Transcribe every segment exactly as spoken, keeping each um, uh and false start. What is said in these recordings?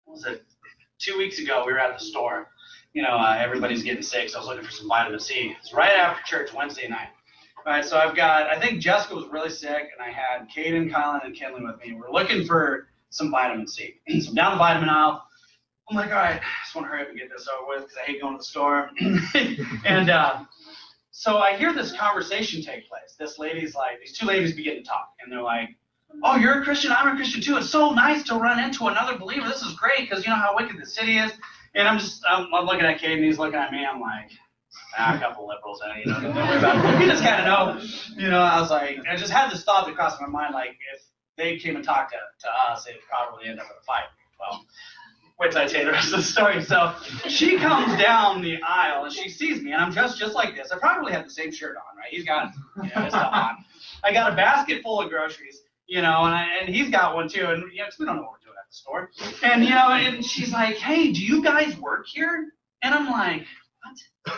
what was it, two weeks ago, we were at the store. You know, uh, everybody's getting sick, so I was looking for some vitamin C. It's right after church, Wednesday night. All right, so I've got, I think Jessica was really sick, and I had Caden, Kylan, and Kenley with me. We're looking for some vitamin C. So I'm down the vitamin aisle. I'm like, all right, I just want to hurry up and get this over with because I hate going to the store. and uh, so I hear this conversation take place. This lady's like, these two ladies begin to talk, and they're like, oh, you're a Christian? I'm a Christian too. It's so nice to run into another believer. This is great because you know how wicked the city is. And I'm just, I'm, I'm looking at Caden, and he's looking at me. I'm like, ah, a couple liberals, and you know, don't worry about it. You just kind of know, you know. I was like, I just had this thought that crossed my mind, like if they came and talked to, to us, it'd probably end up in a fight. Well, wait till I tell you the rest of the story. So she comes down the aisle, and she sees me, and I'm dressed just like this. I probably have the same shirt on, right? He's got, you know, his stuff on. I got a basket full of groceries, you know, and I, and he's got one too, and you know, we don't know what we're doing at the store. And you know, and she's like, hey, do you guys work here? And I'm like, what?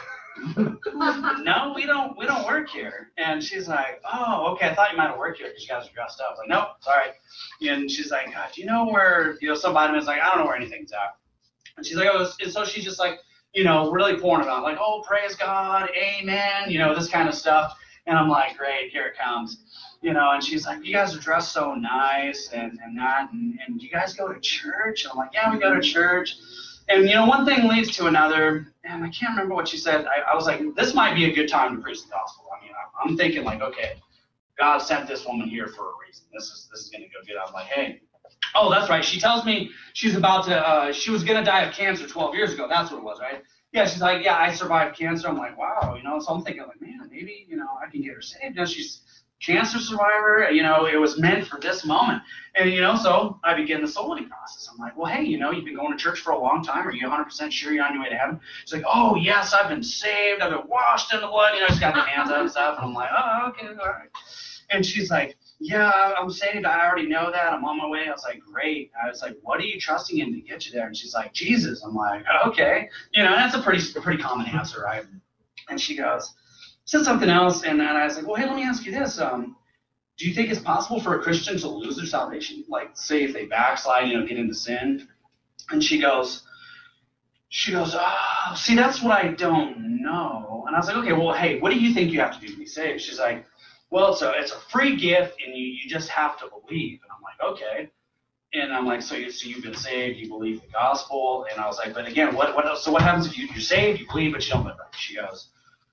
No, we don't we don't work here. And she's like, oh, okay, I thought you might have worked here because you guys are dressed up. I was like, nope, sorry. And she's like, uh, do you know where, you know, some vitamins? Like, I don't know where anything's at. And she's like, oh, and so she's just like, you know, really pouring it on, like, oh, praise God, amen, you know, this kind of stuff. And I'm like, great, here it comes. You know, and she's like, you guys are dressed so nice and, and that, and, and do you guys go to church? And I'm like, yeah, we go to church. And, you know, one thing leads to another, and I can't remember what she said. I, I was like, this might be a good time to preach the gospel. I mean, I, I'm thinking like, okay, God sent this woman here for a reason. This is this is going to go good. I'm like, hey, oh, that's right. She tells me she's about to, uh, she was going to die of cancer twelve years ago. That's what it was, right? Yeah, she's like, yeah, I survived cancer. I'm like, wow, you know, so I'm thinking like, man, maybe, you know, I can get her saved. Now she's cancer survivor, you know, it was meant for this moment. And, you know, so I begin the soul winning process. I'm like, well, hey, you know, you've been going to church for a long time. Are you one hundred percent sure you're on your way to heaven? She's like, oh, yes, I've been saved. I've been washed in the blood. You know, she's got the hands up and stuff. And I'm like, oh, okay, all right. And she's like, yeah, I'm saved. I already know that. I'm on my way. I was like, great. I was like, what are you trusting in to get you there? And she's like, Jesus. I'm like, okay. You know, that's a pretty, a pretty common answer, right? And she goes, said something else, and, and I was like, well, hey, let me ask you this. Um, do you think it's possible for a Christian to lose their salvation? Like, say if they backslide, you know, get into sin? And she goes, she goes, oh, see, that's what I don't know. And I was like, okay, well, hey, what do you think you have to do to be saved? She's like, well, it's a, it's a free gift, and you, you just have to believe. And I'm like, okay. And I'm like, so, you, so you've been saved, you believe the gospel? And I was like, but again, what, what else? So what happens if you, you're saved, you believe, but you don't live right? She goes,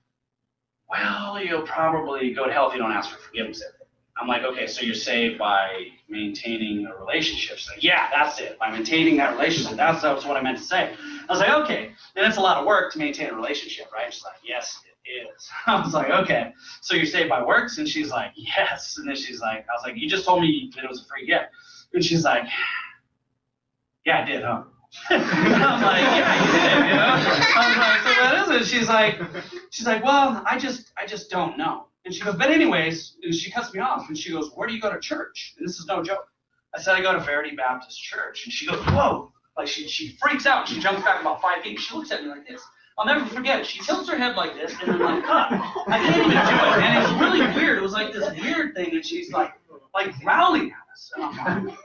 well, you'll probably go to hell if you don't ask for forgiveness. I'm like, okay, so you're saved by maintaining a relationship. She's like, yeah, that's it. By maintaining that relationship. That's, that's what I meant to say. I was like, okay. And it's a lot of work to maintain a relationship, right? She's like, yes, it is. I was like, okay. So you're saved by works? And she's like, yes. And then she's like, I was like, you just told me that it was a free gift. And she's like, yeah, I did, huh? I'm like, yeah, you did, you know? I was like, so what is it? She's like, she's like, well, I just, I just don't know. And she goes, but anyways, and she cuts me off, and she goes, where do you go to church? And this is no joke. I said, I go to Verity Baptist Church. And she goes, whoa. Like, she, she freaks out. She jumps back about five feet. She looks at me like this. I'll never forget it. She tilts her head like this, and then like, cut. I can't even do it. And it's really weird. It was like this weird thing, and she's like, like growling at us. And I'm like,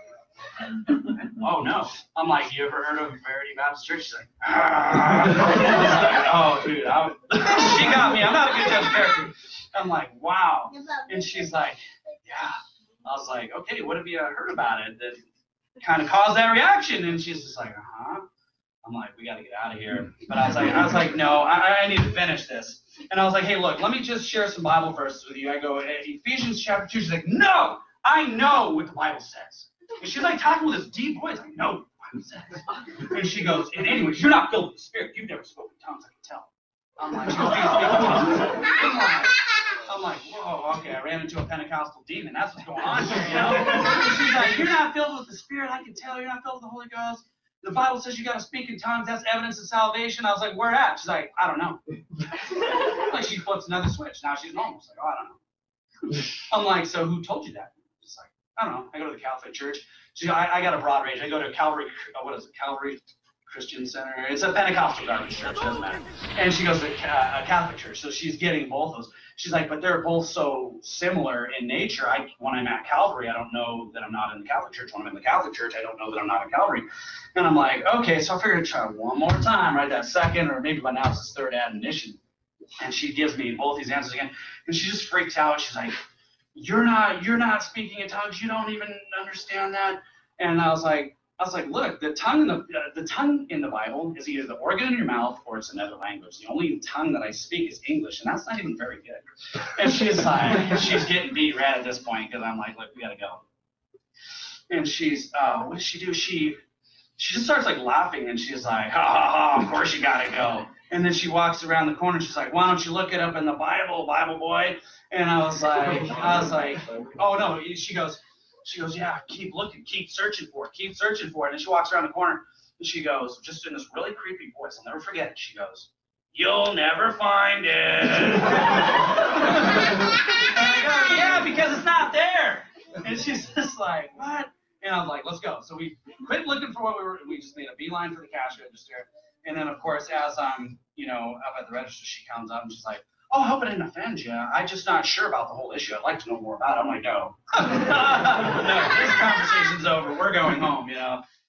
oh no. I'm like, you ever heard of Verity Baptist Church? She's like, ah. I was like, oh dude, I was, she got me. I'm not a good judge of character. I'm like, wow. And she's like, yeah. I was like, okay, what have you heard about it that kind of caused that reaction? And she's just like, uh-huh. I'm like, we got to get out of here. But I was like, I was like, no, I, I need to finish this. And I was like, hey, look, let me just share some Bible verses with you. I go, Ephesians chapter two. She's like, no, I know what the Bible says. And she's like talking with this deep voice. Like, no, the Bible says. And she goes, and anyways, you're not filled with the Spirit. You've never spoken tongues, I can tell. I'm like, she goes, do you speak in tongues? I'm like, I'm like, whoa, okay, I ran into a Pentecostal demon. That's what's going on here, you know? And she's like, you're not filled with the Spirit. I can tell you're not filled with the Holy Ghost. The Bible says you got to speak in tongues. That's evidence of salvation. I was like, where at? She's like, I don't know. Like, she flips another switch. Now she's normal. She's like, oh, I don't know. I'm like, so who told you that? She's like, I don't know. I go to the Catholic Church. She, I, I got a broad range. I go to Calvary, what is it, Calvary Christian Center. It's a Pentecostal garbage church, doesn't matter. And she goes to a Catholic church, so she's getting both those. She's like, but they're both so similar in nature. I, when I'm at Calvary, I don't know that I'm not in the Catholic church. When I'm in the Catholic church, I don't know that I'm not in Calvary. And I'm like, okay, so I figured I'd try one more time, right? That second, or maybe by now it's his third admonition. And she gives me both these answers again, and she just freaks out. She's like, you're not, you're not speaking in tongues. You don't even understand that. And I was like, I was like, look, the tongue in the uh, the tongue in the Bible is either the organ in your mouth or it's another language. The only tongue that I speak is English, and that's not even very good. And she's like, she's getting beat right at this point because I'm like, look, we gotta go. And she's, uh, what does she do? She she just starts like laughing, and she's like, ha ha ha, of course you gotta go. And then she walks around the corner. She's like, why don't you look it up in the Bible, Bible boy? And I was like, I was like, oh no. She goes. She goes, yeah, keep looking, keep searching for it, keep searching for it. And she walks around the corner, and she goes, just in this really creepy voice, I'll never forget it, she goes, you'll never find it. And I go, yeah, because it's not there. And she's just like, what? And I was like, let's go. So we quit looking for what we were, we just made a beeline for the cash register. And then, of course, as I'm, you know, up at the register, she comes up, and she's like, oh, I hope I didn't offend you. I'm just not sure about the whole issue. I'd like to know more about it. I'm like, no. No, this conversation's over. We're going home, you know.